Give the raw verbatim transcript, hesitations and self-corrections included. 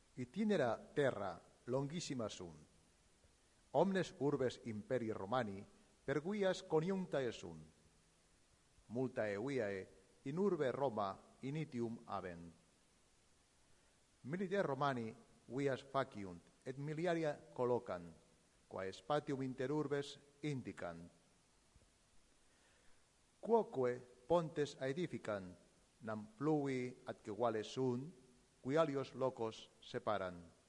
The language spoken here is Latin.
Itinera terra longissima sunt. Omnes urbes imperi Romani per vias coniunctae sunt. Multae viae in urbe Roma initium habent. Militer Romani vias faciunt et miliaria collocant, quae spatium inter urbes indicant. Quoque pontes aedificant, nam plui ad que vales sunt, qui alios locos separant.